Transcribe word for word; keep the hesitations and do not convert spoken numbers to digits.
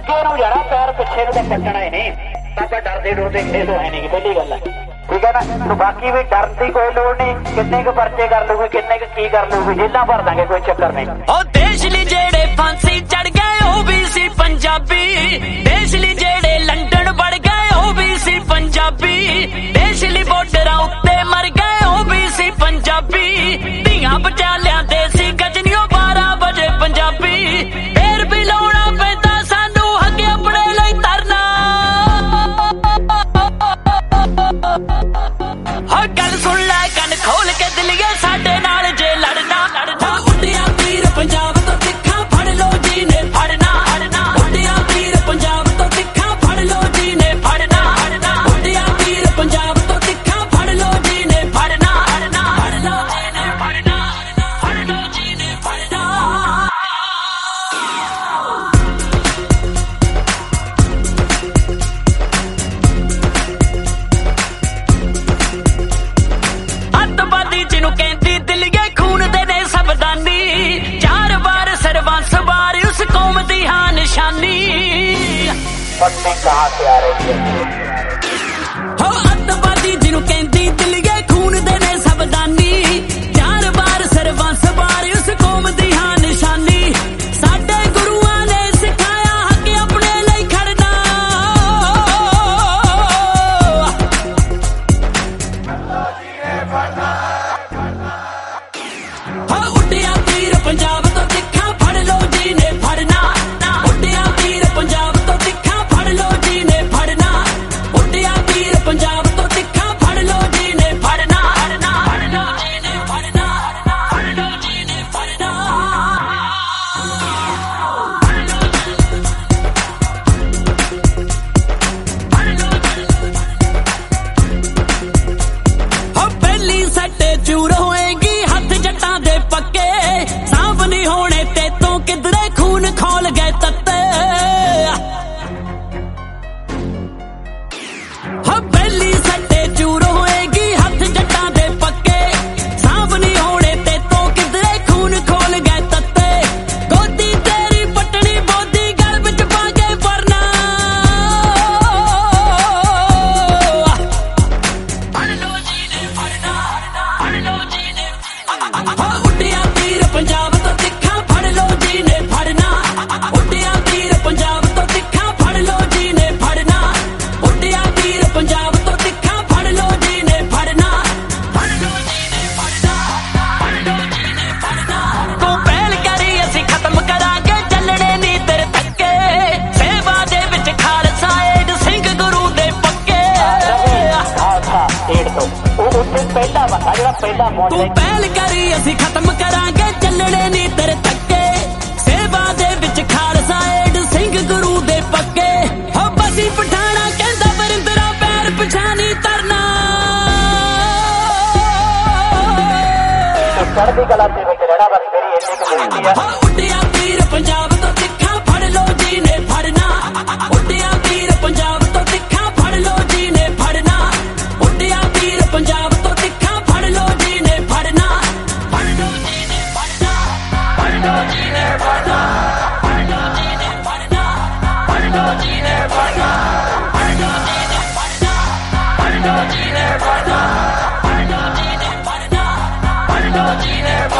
ਅੱਗੇ ਨੂੰ ਜਾਣਾ ਪੈਰ ਪਿੱਛੇ ਨੂੰ ਤਾਂ ਪੱਟਣਾ ਹੀ ਨਹੀਂ। ਆਪਾਂ ਡਰਦੇ ਡਰਦੇ ਖੇਡ ਹੋਏ ਨਹੀਂ ਪਹਿਲੀ ਗੱਲ ਹੈ, ਠੀਕ ਹੈ ਨਾ। ਬਾਕੀ ਵੀ ਡਰਨ ਦੀ ਕੋਈ ਲੋੜ ਨਹੀਂ। ਕਿੰਨੇ ਕੁ ਪਰਚੇ ਕਰ ਲੂਗੇ, ਕਿੰਨੇ ਕੁ ਕੀ ਕਰ ਲੂਗੇ, ਜੇਲਾਂ ਭਰ ਦਾਂਗੇ, ਕੋਈ ਚੱਕਰ ਨਹੀਂ। ਉਹ ਦੇਸ਼ ਲਈ ਜਿਹੜੇ ਫਾਂਸੀ ਚੜ ਗਏ ਉਹ ਵੀ ਸੀ ਪੰਜਾਬੀ, ਦੇਸ਼ ਲਈ ਜਿਹੜੇ ਲੰਡਨ ਵੜ ਗਏ ਉਹ ਵੀ ਸੀ ਪੰਜਾਬੀ, ਦੇਸ਼ ਲਈ ਬਾਰਡਰਾਂ ਉੱਤੇ ਮਰ ਗਏ ਉਹ ਵੀ ਸੀ ਪੰਜਾਬੀ, ਧੀਆਂ ਬਚਾ ਲਿਆਂਦੇ ਸੀ ਗਜਨੀਓ ਬਾਰਾਂ ਵਜੇ ਪੰਜਾਬੀ, ਫੇਰ ਵੀ ਲਾਉਣਾ ਪੈਂਦਾ ਸਾਨੂੰ ਹੱਕ ਆਪਣੇ ਲਈ ਧਰਨਾ। ਹਾਂ ਗੱਲ ਸੁਣ ਲੈ ਕੰਨ ਖੋਲ ਕੇ ਦਿਲੀਏ ਸਾਡੇ ਨਾਲ ਜੇ ਲੜਨਾ ਲੜਨਾ। ਉੱਡਿਆ ਵੀਰ ਪੰਜਾਬ ਤੋਂ ਤਿੱਖਾ ਫੜ ਲੋ ਜੀ ਨੇ ਫੜਨਾ ਫੜਨਾ, ਉੱਡਿਆ ਵੀਰ ਪੰਜਾਬ ਤੋਂ ਤਿੱਖਾ ਫੜ ਲੋ ਜੀ ਨੇ ਫੜਨਾ ਫੜਨਾ, ਉੱਡਿਆ ਵੀਰ ਪੰਜਾਬ ਤੋਂ ਤਿੱਖਾ ਫੜ ਲੋ ਜੀ ਨੇ ਫੜਨਾ ਫੜਨਾ, ਫੜ ਲੋ ਜੀ ਨੇ ਫੜਨਾ ਫੜ ਲੋ ਜੀ ਨੇ ਫੜਨਾ। ਅੱਤਵਾਦੀ ਜਿਹਨੂੰ ਕਹਿੰਦੀ ਦਿਲੀਏ ਖੂਨ ਦੇ ਨੇ ਸਬਦਾਨੀ, ਚਾਰ ਵਾਰ ਸਰਬੰਸ ਵਾਰ ਉਸ ਕੌਮ ਦੀ ਹਾਂ ਨਿਸ਼ਾਨੀ। ਹੋ ਅੱਤਵਾਦੀ ਜਿਹਨੂੰ ਕਹਿੰਦੀ ਦਿਲੀਏ ਖੂਨ ਦੇ ਨੇ ਸਬਦਾਨੀ, ਚਾਰ ਵਾਰ ਸਰਬੰਸ ਵਾਰ ਉਸ ਕੌਮ ਦੀ ਹਾਂ ਨਿਸ਼ਾਨੀ। ਸਾਡੇ ਗੁਰੂਆਂ ਨੇ ਸਿਖਾਇਆ ਹੱਕ ਆਪਣੇ ਲਈ ਖੜਨਾ। ਹਾਂ ਉੱਡਿਆ ਵੀਰ ਪੰਜਾਬ ਤੋਂ ਤਿੱਖਾ ਫੜ ਲੋ ਜੀ ਨੇ ਫੜਨਾ, ਉੱਡਿਆ ਵੀਰ ਪੰਜਾਬ ਤੋਂ ਤਿੱਖਾ ਫੜ ਲੋ ਜੀ ਨੇ ਫੜਨਾ, ਉੱਡਿਆ ਵੀਰ ਪੰਜਾਬ ਤੋਂ ਤਿੱਖਾ ਫੜ ਲੋ ਜੀ ਨੇ ਫੜਨਾ ਫੜਨਾ, ਫੜ ਲੋ ਜੀ ਨੇ ਫੜਨਾ ਫੜ ਲੋ ਜੀ ਨੇ ਫੜਨਾ। ਹੋ ਪਹਿਲੀ ਸੱਟੇ ਚੂਰ ਹੋਏਗੀ ਹੱਥ ਜੱਟਾਂ ਦੇ ਪੱਕੇ, ਸਾਂਭ ਨਹੀਂ ਹੋਣੇ ਤੇ ਤੋਂ ਕਿਧਰੇ ਖੂਨ ਖੋਲ ਗਏ ਤੱਤੇ। ਹੋ ਪਹਿਲੀ ਸੱਟੇ ਚੂਰ ਹੋਏਗੀ ਹੱਥ ਜੱਟਾਂ ਦੇ ਪੱਕੇ, ਸਾਂਭ ਨਹੀਂ ਹੋਣੇ ਤੇ ਤੋਂ ਕਿਧਰੇ ਖੂਨ ਖੋਲ ਗਏ ਤੱਤੇ। ਗੋਦੀ ਤੇਰੀ ਪਟਣੀ ਬੋਦੀ ਗਲ ਵਿੱਚ ਪਾ ਕੇ ਵਰਨਾ। ਫੜ ਲੋ ਜੀ ਨੇ ਫੜਨਾ ਫੜ ਲੋ ਜੀ ਨੇ। ਹਾਂ ਉੱਡਿਆ ਵੀਰ ਪੰਜਾਬ ਤੋਂ ਤਿੱਖਾ ਫੜ ਲੋ ਜੀ ਨੇ ਫੜਨਾ, ਉੱਡਿਆ ਵੀਰ ਪੰਜਾਬ ਤੋਂ ਤਿੱਖਾ ਫੜ ਲੋ ਜੀ ਨੇ ਫੜਨਾ, ਉੱਡਿਆ ਵੀਰ ਪੰਜਾਬ ਤੋਂ ਤਿੱਖਾ ਫੜ ਲੋ ਜੀ ਨੇ ਫੜਨਾ ਫੜ ਲੋ ਜੀ ਨੇ ਫੜਨਾ ਫੜ ਲੋ ਜੀ ਨੇ ਫੜਨਾ। ਤੂੰ ਪਹਿਲ ਕਰੀ ਅਸੀਂ ਖਤਮ ਕਰਾਂਗੇ ਚੱਲਣੇ ਨੀ ਤੇਰੇ ਧੱਕੇ, ਸੇਵਾ ਦੇ ਵਿੱਚ ਖਾਲਸਾ ਏਡ ਸਿੰਘ ਗੁਰੂ ਦੇ ਪੱਕੇ। ਖਾਲਸਾ ਏਡ ਤੋਂ ਉਹ ਉੱਥੇ ਪਹਿਲਾ ਬੰਦਾ ਜਿਹੜਾ ਪਹਿਲਾ ਪਹੁੰਚ ਤੂੰ ਪਹਿਲ ਕਰੀ ਅਸੀਂ ਖਤਮ ਕਰਾਂਗੇ ਚੱਲਣੇ ਨੀ ਤੇਰੇ ਧੱਕੇ, ਸੇਵਾ ਦੇ ਵਿੱਚ ਖਾਲਸਾ ਏਡ ਸਿੰਘ ਗੁਰੂ ਦੇ ਪੱਕੇ। ਹੋ ਬਸੀ ਪਠਾਣਾ ਕਹਿੰਦਾ ਵਰਿੰਦਰਾ ਪੈਰ ਪਛਾਣੀ ਤਰਨਾ। ਚੜ੍ਹਦੀ ਕਲਾ ਦੇ ਵਿੱਚ ਰਹਿਣਾ ਬਸ ਮੇਰੀ ਇੰਨੀ ਕੁ ਬੇਨਤੀ ਹੈ। ਹੋ ਉੱਡਿਆ ਵੀਰ ਪੰਜਾਬ ਤੋਂ ਤਿੱਖਾ ਫੜ ਲੋ ਜੀ ਨੇ ਫੜਨਾ, ਉੱਡਿਆ ਵੀਰ ਪੰਜਾਬ ਤੋਂ ਤਿੱਖਾ ਫੜ ਲੋ ਜੀ ਨੇ ਫੜਨਾ, ਉੱਡਿਆ ਵੀਰ ਪੰਜਾਬ ਤੋਂ ਤਿੱਖਾ ਫੜ ਲੋ ਜੀ ਨੇ ਫੜਨਾ ਫੜ ਲੋ ਜੀ ਨੇ ਫੜਨਾ ਫੜ ਲੋ ਜੀ ਨੇ ਫੜਨਾ ਫੜ ਲੋ ਜੀ ਨੇ ਫੜਨਾ ਫੜ ਲੋ ਜੀ ਨੇ ਫੜਨਾ ਫੜ ਲੋ ਜੀ ਨੇ ਫੜਨਾ ਫੜ ਲੋ ਜੀ ਨੇ ਫੜਨਾ ਫੜ ਲੋ ਜੀ ਨੇ ਫੜਨਾ ਫੜ ਲੋ ਜੀ ਨੇ